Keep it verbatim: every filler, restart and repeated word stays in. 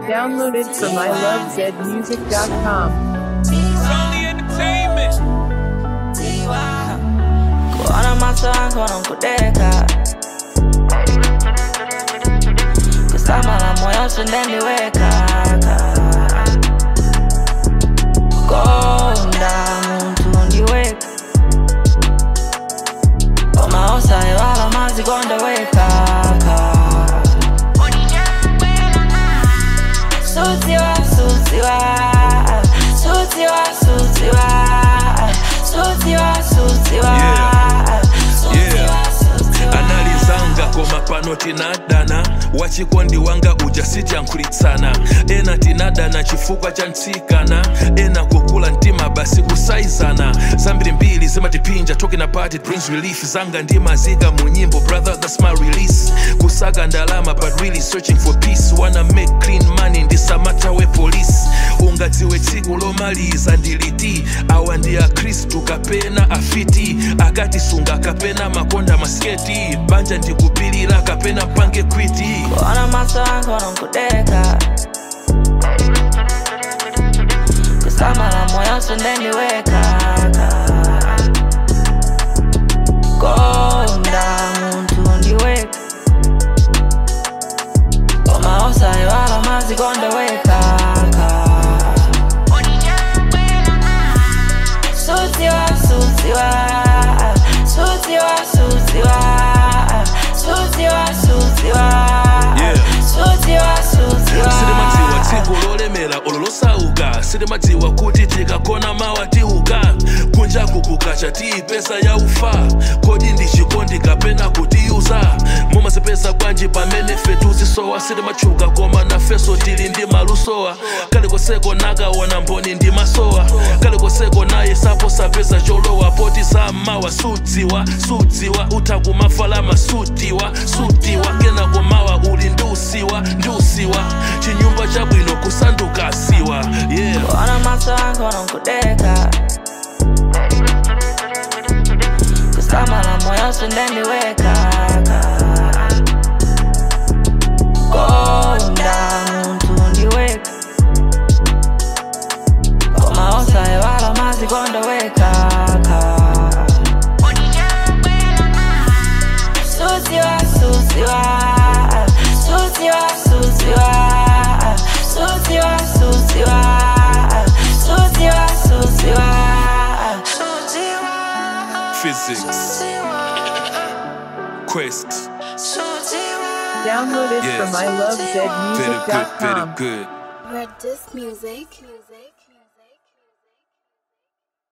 Downloaded from I love zed music dot com. Sony Entertainment. Kuona macho yako na kudeka, kusama na moyo sindeniweka, konda muntu ndiweka, omaosa wala mazi konda weka. Sutiwa, sutiwa, sutiwa, sutiwa, sutiwa, sutiwa, Yeah, analizanga koma pano tinadana, wachikondi wanga ujasiti yankulitsana. Ena tinadana chifukwa cha ntsikana, ena kukula ntima basi kusaizana. Zambiri mbili zimatipinja, talking about it brings relief. Zanga ndima ziga munyimbo, brother that's my release. Kusaga ndalama but really searching for peace. Wanna make clean money ndisamata we police. Ungatiwe tsiku lomaliza ndiliti, awa ndi a Kristu kapena afiti. Akati sunga kapena makonda masketi, banja ndikupilira kapena pange kwiti. kuona macho yako na kudeka, kusama na moyo sindeniweka, konda muntu ndiweka, omaosa wala mazi konda weka. Sutiwa, sutiwa, sutiwa, sutiwa, sutiwa, sutiwa, sutiwa, sutiwa. Sidemadziwa tsiku lolemera ololosauka, sidemadziwa kuti tikakona mawa tiuka. Kunja kukukacha tii pesa ya ufa, kodi ndichikondi kapena kutiuza. Moma zipesa bwanji pamene fetu zisowa, sidemachuka koma na feso tili ndi malusowa. Kale koseko naga wana mboni ndi masowa, kale koseko naye sapo sapesa cholowa. Poti za mawa sutiwa, sutiwa, utakumafalama sutiwa, sutiwa. Kena komawa uli ndusiwa, ndusiwa, chinyumba chabwino kusanduka siwa. Yeah. Kuona macho yako na kudeka, kusama na moyo sindeniweka, konda muntu ndiweka, omaosa wala mazi konda weka. Sutiwa, sutiwa, sutiwa, sutiwa, sutiwa, sutiwa, sutiwa, sutiwa, Physics. Quest. Downloaded Yes. from I love zed Very music good, dot very com. good. Red Disc Music. Music. Music.